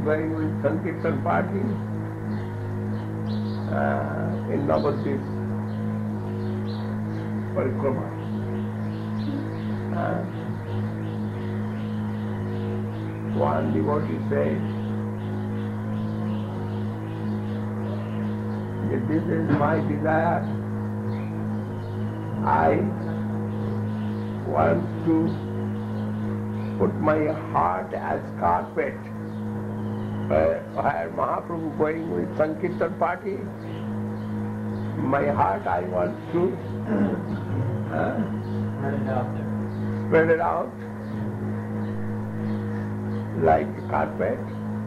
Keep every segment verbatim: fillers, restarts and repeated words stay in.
going with Sankirtan party uh, in Navadvip Parikrama. Uh, one devotee said that this is my desire. I want to put my heart as carpet where, where Mahaprabhu going with Sankirtan party. My heart I want to uh, Spread it out there. spread it out like a carpet,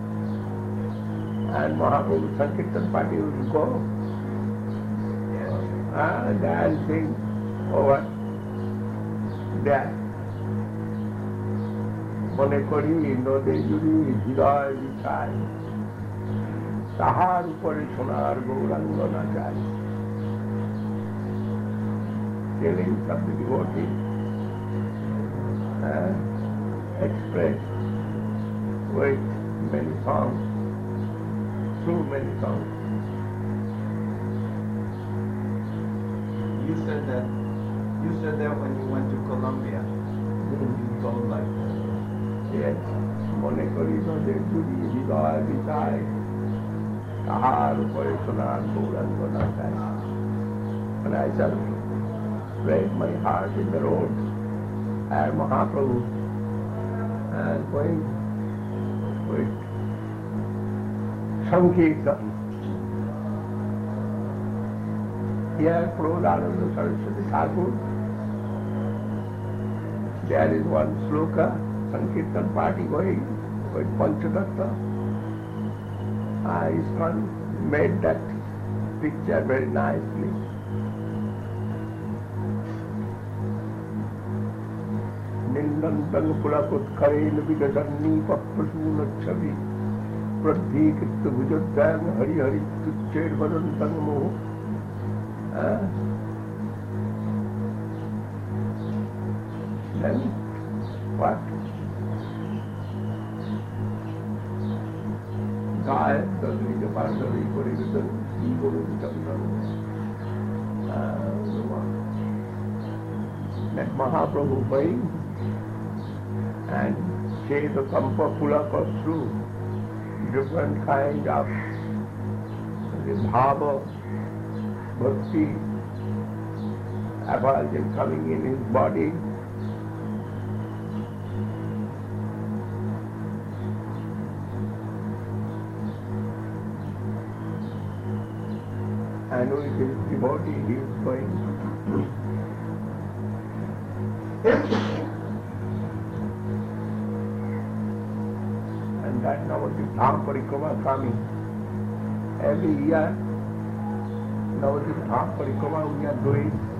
and Mahaprabhu Sankirtan party will go uh, dancing over there. মনে করি নদে জুড়ি হৃদয় বিছায় তাহার উপরে সোনার গৌরাঙ্গ নাচায়. Feelings of the devotee uh, expressed with many songs, through many songs. You said that. You said that when you went to Colombia. Mm. You told like. Uh, Yes, মনে করি নদে জুড়ি হৃদয় বিছায় তাহার উপরে সোনার গৌরাঙ্গ নাচায়. And I shall spread my heart in the road and Mahaprabhu and going with Sankirtan. Here, Prabhupada Saraswati Thakur, there is one sloka, Sankirtan party going with Panchatattva. Uh, ISKCON made that picture very nicely. Nindantang pulakutkarein vigasanni paprasuna chavi pradhikritta bhujaddhang hari hari tuched vadantang moho. Then what? God does need a partner for it, he will become that Mahaprabhu going and say the Kampa Pulaka through different kind of the bhava, bhakti, effulgence coming in his body. And with his devotee he is going. And that now the Dham Parikrama coming. Every year, now the Dham Parikrama we are doing.